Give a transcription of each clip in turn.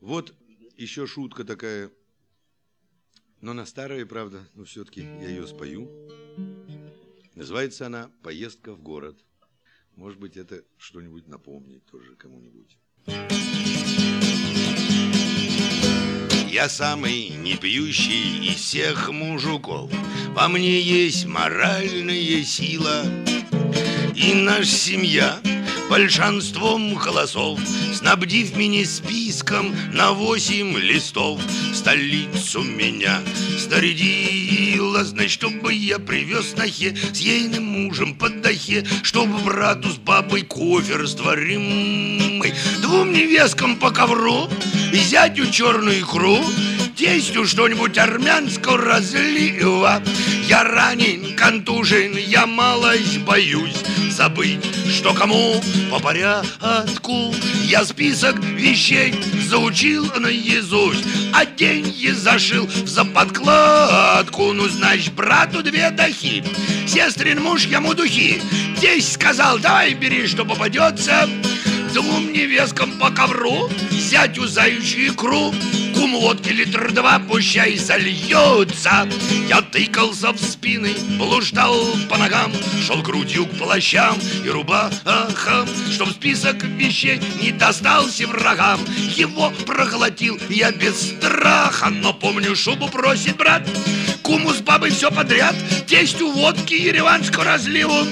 Вот еще шутка такая, но она старая, правда, но все-таки я ее спою. Называется она «Поездка в город». Может быть, это что-нибудь напомнит тоже кому-нибудь. Я самый непьющий из всех мужиков. Во мне есть моральная сила. И наша семья большинством голосов, снабдив меня списком на 8 листов, в столицу меня снарядила, значит, чтобы я привез снохе с ейным мужем под дахе, чтобы брату с бабой кофе растворимый, 2 невесткам по ковру, зятю черную икру, тестю что-нибудь армянского разлива. Я ранен, контужен, я малость боюсь забыть, что кому по порядку. Я список вещей заучил наизусть, а деньги зашил за подкладку. Ну, значит, брату 2 дахи, сестрин муж ему духи. Тесть сказал, давай бери, что попадется. 2 невесткам по ковру, зятю заячью икру, кум водки 2 литра, пущай сольется. Я тыкался в спины, блуждал по ногам, шел грудью к плащам и рубахам, чтоб список вещей не достался врагам. Его проглотил я без страха, но помню, шубу просит брат, куму с бабой все подряд, тестю водки ереванского разливу,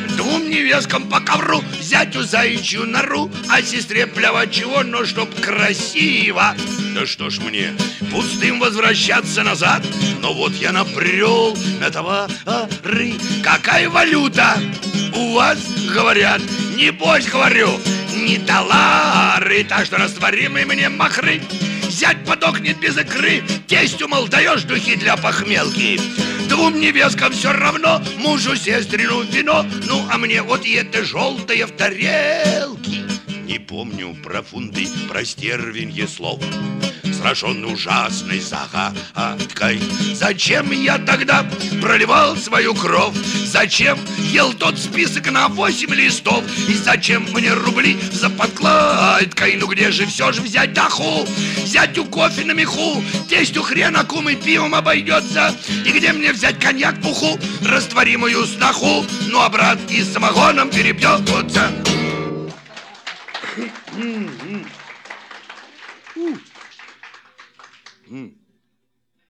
2 невесткам по ковру, зятю заячью нору, а сестре плевать чего, но чтоб красиво. Да что ж мне, пустым возвращаться назад? Но вот я напрел на товары. Какая валюта у вас, говорят? Небось, говорю, не доллары, так что растворимые мне махры. Зять подохнет без икры, тестю, мол, даешь духи для похмелки. 2 невесткам все равно, мужу сестрину вино, ну, а мне вот и это желтое в тарелке. Не помню про фунты, про стервенье слов, сраженный ужасной загадкой. Зачем я тогда проливал свою кровь? Зачем ел тот список на 8 листов? И зачем мне рубли за подкладкой? Ну где же все же взять даху? Зятю кофе на меху, тестю хрена кум и пивом обойдется. И где мне взять коньяк пуху, растворимую сноху? Ну а брат и с самогоном перебьется. Mm.